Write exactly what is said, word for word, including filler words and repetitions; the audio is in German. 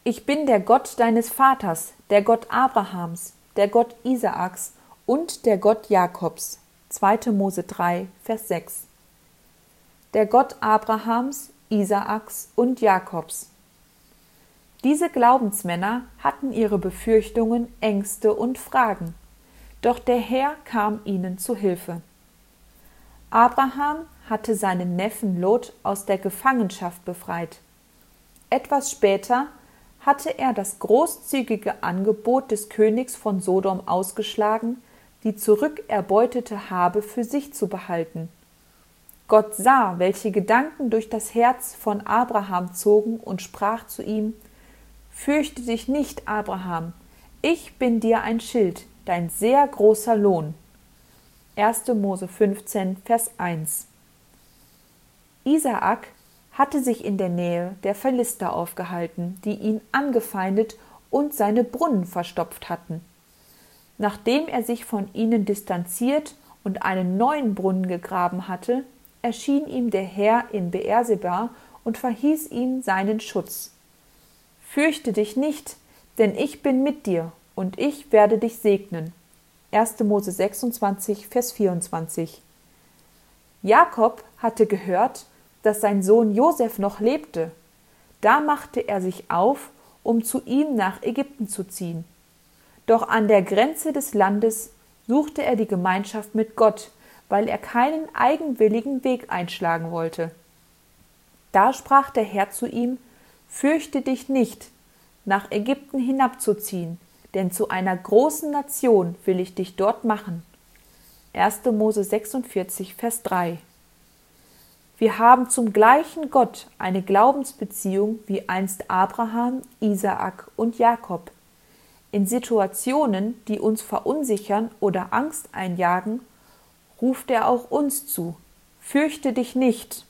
Ich bin der Gott deines Vaters, der Gott Abrahams, der Gott Isaaks und der Gott Jakobs. zweite Mose drei, Vers sechs. Der Gott Abrahams, Isaaks und Jakobs. Diese Glaubensmänner hatten ihre Befürchtungen, Ängste und Fragen, doch der Herr kam ihnen zu Hilfe. Abraham hatte seinen Neffen Lot aus der Gefangenschaft befreit. Etwas später hatte er das großzügige Angebot des Königs von Sodom ausgeschlagen, die zurückerbeutete Habe für sich zu behalten. Gott sah, welche Gedanken durch das Herz von Abraham zogen und sprach zu ihm: Fürchte dich nicht, Abraham, ich bin dir ein Schild, dein sehr großer Lohn. erste Mose fünfzehn, Vers eins. Isaak hatte sich in der Nähe der Philister aufgehalten, die ihn angefeindet und seine Brunnen verstopft hatten. Nachdem er sich von ihnen distanziert und einen neuen Brunnen gegraben hatte, erschien ihm der Herr in Beerseba und verhieß ihm seinen Schutz. Fürchte dich nicht, denn ich bin mit dir und ich werde dich segnen. erste Mose sechsundzwanzig, Vers vierundzwanzig. Jakob hatte gehört, dass sein Sohn Josef noch lebte. Da machte er sich auf, um zu ihm nach Ägypten zu ziehen. Doch an der Grenze des Landes suchte er die Gemeinschaft mit Gott, weil er keinen eigenwilligen Weg einschlagen wollte. Da sprach der Herr zu ihm: Fürchte dich nicht, nach Ägypten hinabzuziehen, denn zu einer großen Nation will ich dich dort machen. erste Mose sechsundvierzig, Vers drei. Wir haben zum gleichen Gott eine Glaubensbeziehung wie einst Abraham, Isaak und Jakob. In Situationen, die uns verunsichern oder Angst einjagen, ruft er auch uns zu: Fürchte dich nicht.